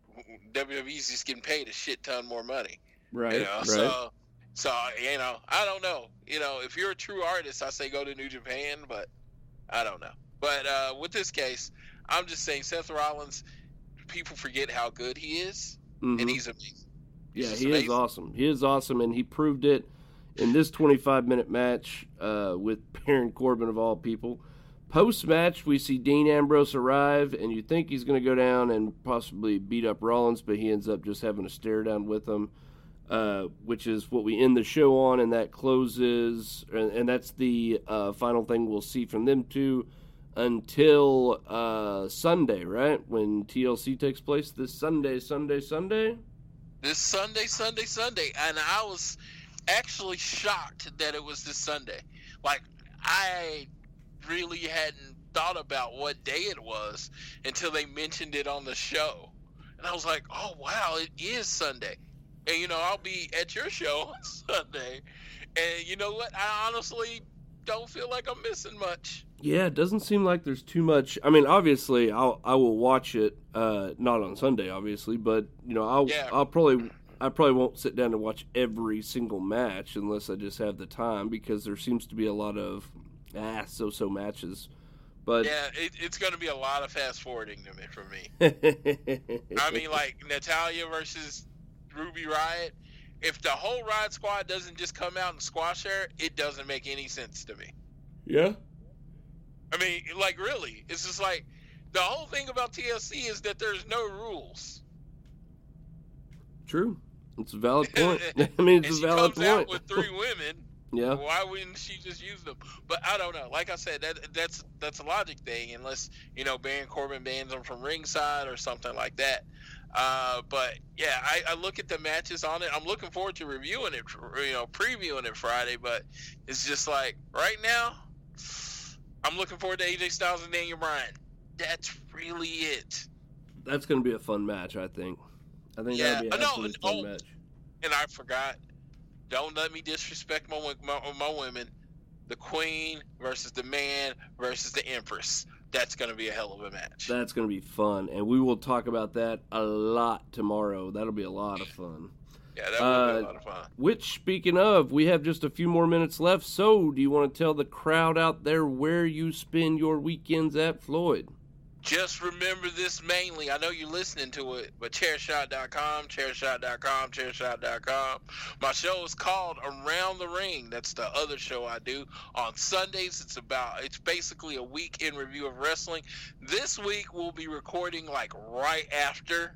WWE's just getting paid a shit ton more money. Right. You know? Right. So, you know, I don't know. You know, if you're a true artist, I say go to New Japan, but I don't know. But with this case, I'm just saying Seth Rollins, people forget how good he is, and he's amazing. Yeah, he is awesome. He is awesome, and he proved it in this 25-minute match with Baron Corbin, of all people. Post-match, we see Dean Ambrose arrive, and you think he's going to go down and possibly beat up Rollins, but he ends up just having a stare down with him. Which is what we end the show on, and that closes, and that's the final thing we'll see from them two until Sunday, right? When TLC takes place this Sunday. This Sunday, and I was actually shocked that it was this Sunday. Like, I really hadn't thought about what day it was until they mentioned it on the show, and I was like, oh wow, it is Sunday. And, you know, I'll be at your show on Sunday. And you know what? I honestly don't feel like I'm missing much. Yeah, it doesn't seem like there's too much. I mean, obviously, I will watch it, not on Sunday, obviously. But, you know, I probably won't sit down and watch every single match unless I just have the time, because there seems to be a lot of so-so matches. But yeah, it's going to be a lot of fast-forwarding for me. I mean, like, Natalya versus Ruby Riott, if the whole Ride Squad doesn't just come out and squash her, it doesn't make any sense to me. Yeah. I mean, like, really, it's just like the whole thing about TLC is that there's no rules. True. It's a valid point. I mean, it's a valid point. She comes out with 3 women. Yeah. Why wouldn't she just use them? But I don't know. Like I said, that's a logic thing, unless, Baron Corbin bans them from ringside or something like that. But yeah, I look at the matches on it. I'm looking forward to reviewing it, previewing it Friday. But it's just like right now, I'm looking forward to AJ Styles and Daniel Bryan. That's really it. That's going to be a fun match, I think. That'll be an absolutely fun match. And I forgot. Don't let me disrespect my women. The Queen versus the Man versus the Empress. That's going to be a hell of a match. That's going to be fun, and we will talk about that a lot tomorrow. That'll be a lot of fun. Yeah, that will be a lot of fun. Which, speaking of, we have just a few more minutes left, so do you want to tell the crowd out there where you spend your weekends at, Floyd? Just remember this mainly. I know you're listening to it, but chairshot.com, chairshot.com, chairshot.com. My show is called Around the Ring. That's the other show I do. On Sundays, it's basically a week in review of wrestling. This week, we'll be recording right after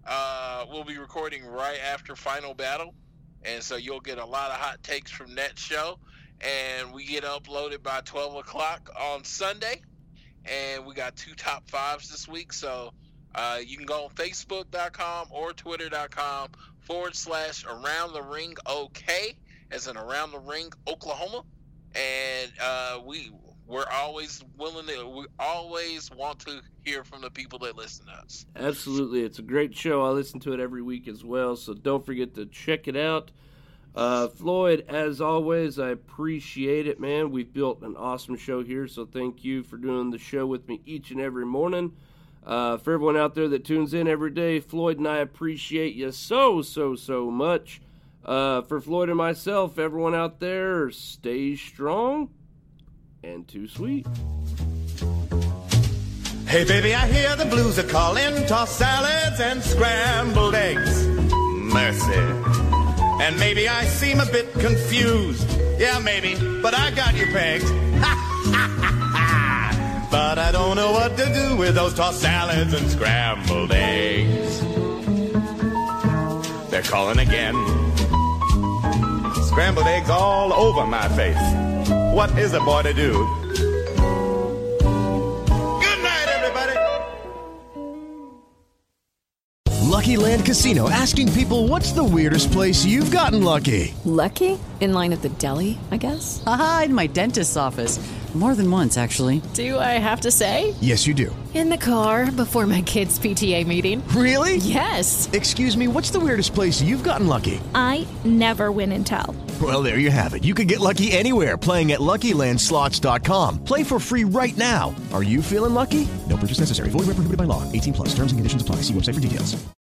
Final Battle. And so you'll get a lot of hot takes from that show. And we get uploaded by 12 o'clock on Sunday. And we got 2 top 5s this week. So you can go on Facebook.com or Twitter.com/Around the Ring OK, as in Around the Ring, Oklahoma. And we're always we always want to hear from the people that listen to us. Absolutely. It's a great show. I listen to it every week as well. So don't forget to check it out. Floyd, as always, I appreciate it, man. We've built an awesome show here, so thank you for doing the show with me each and every morning. For everyone out there that tunes in every day, Floyd and I appreciate you so much. For Floyd and myself, everyone out there, stay strong and too sweet. Hey, baby, I hear the blues are calling. Toss salads and scrambled eggs. Mercy. And maybe I seem a bit confused. Yeah, maybe, but I got you pegged. But I don't know what to do with those tossed salads and scrambled eggs. They're calling again. Scrambled eggs all over my face. What is a boy to do? Good night, everybody. Lucky Land Casino, asking people, what's the weirdest place you've gotten lucky? Lucky? In line at the deli, I guess? Aha, in my dentist's office. More than once, actually. Do I have to say? Yes, you do. In the car before my kids' PTA meeting. Really? Yes. Excuse me, what's the weirdest place you've gotten lucky? I never win and tell. Well, there you have it. You can get lucky anywhere, playing at LuckyLandSlots.com. Play for free right now. Are you feeling lucky? No purchase necessary. Void where prohibited by law. 18+. Terms and conditions apply. See website for details.